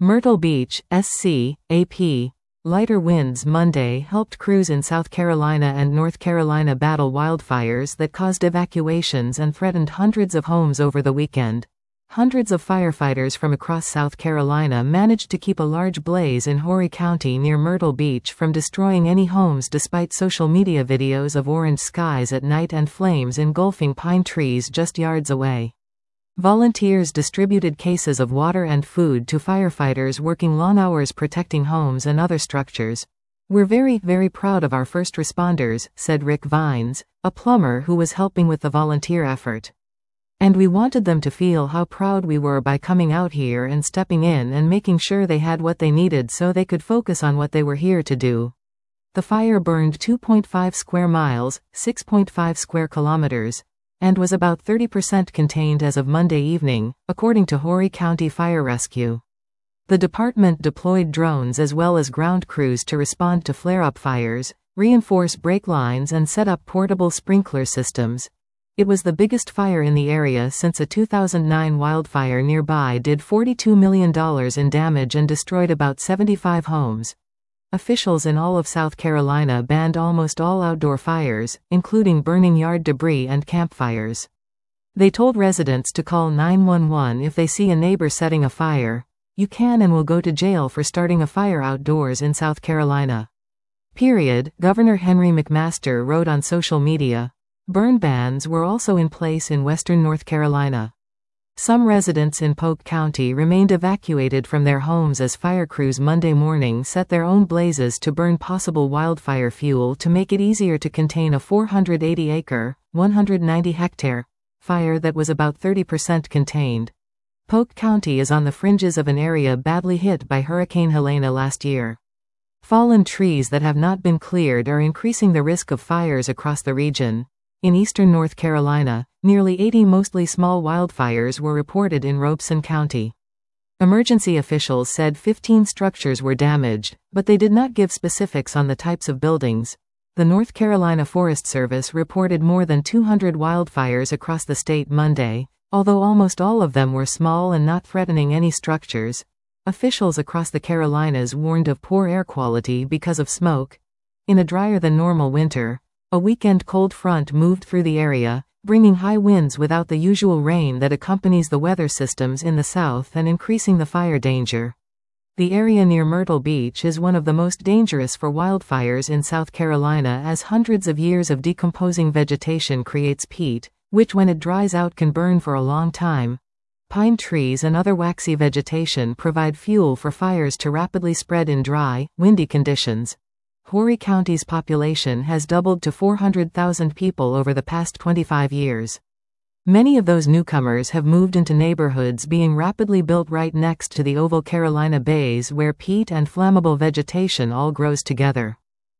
Myrtle Beach, SC, AP. Lighter winds Monday helped crews in South Carolina and North Carolina battle wildfires that caused evacuations and threatened hundreds of homes over the weekend. Hundreds of firefighters from across South Carolina managed to keep a large blaze in Horry County near Myrtle Beach from destroying any homes despite social media videos of orange skies at night and flames engulfing pine trees just yards away. Volunteers distributed cases of water and food to firefighters working long hours protecting homes and other structures. "We're very, very proud of our first responders," said Rick Vines, a plumber who was helping with the volunteer effort. "And we wanted them to feel how proud we were by coming out here and stepping in and making sure they had what they needed so they could focus on what they were here to do." The fire burned 2.5 square miles, 6.5 square kilometers, and was about 30% contained as of Monday evening, according to Horry County Fire Rescue. The department deployed drones as well as ground crews to respond to flare-up fires, reinforce brake lines and set up portable sprinkler systems. It was the biggest fire in the area since a 2009 wildfire nearby did $42 million in damage and destroyed about 75 homes. Officials in all of South Carolina banned almost all outdoor fires, including burning yard debris and campfires. They told residents to call 911 if they see a neighbor setting a fire. "You can and will go to jail for starting a fire outdoors in South Carolina." Governor Henry McMaster wrote on social media. Burn bans were also in place in western North Carolina. Some residents in Polk County remained evacuated from their homes as fire crews Monday morning set their own blazes to burn possible wildfire fuel to make it easier to contain a 480-acre, 190-hectare fire that was about 30% contained. Polk County is on the fringes of an area badly hit by Hurricane Helene last year. Fallen trees that have not been cleared are increasing the risk of fires across the region. In eastern North Carolina, nearly 80 mostly small wildfires were reported in Robeson County. Emergency officials said 15 structures were damaged, but they did not give specifics on the types of buildings. The North Carolina Forest Service reported more than 200 wildfires across the state Monday, although almost all of them were small and not threatening any structures. Officials across the Carolinas warned of poor air quality because of smoke. In a drier than normal winter, a weekend cold front moved through the area, bringing high winds without the usual rain that accompanies the weather systems in the south and increasing the fire danger. The area near Myrtle Beach is one of the most dangerous for wildfires in South Carolina as hundreds of years of decomposing vegetation creates peat, which when it dries out can burn for a long time. Pine trees and other waxy vegetation provide fuel for fires to rapidly spread in dry, windy conditions. Horry County's population has doubled to 400,000 people over the past 25 years. Many of those newcomers have moved into neighborhoods being rapidly built right next to the oval Carolina bays where peat and flammable vegetation all grows together.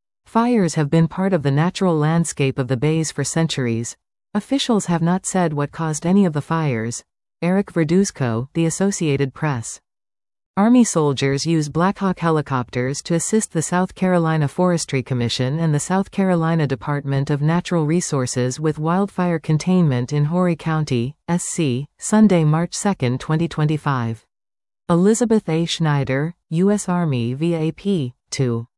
Fires have been part of the natural landscape of the bays for centuries. Officials have not said what caused any of the fires. Eric Verduzco, The Associated Press. Army soldiers use Black Hawk helicopters to assist the South Carolina Forestry Commission and the South Carolina Department of Natural Resources with wildfire containment in Horry County, SC, Sunday, March 2, 2025. Elizabeth A. Schneider, U.S. Army VAP, 2.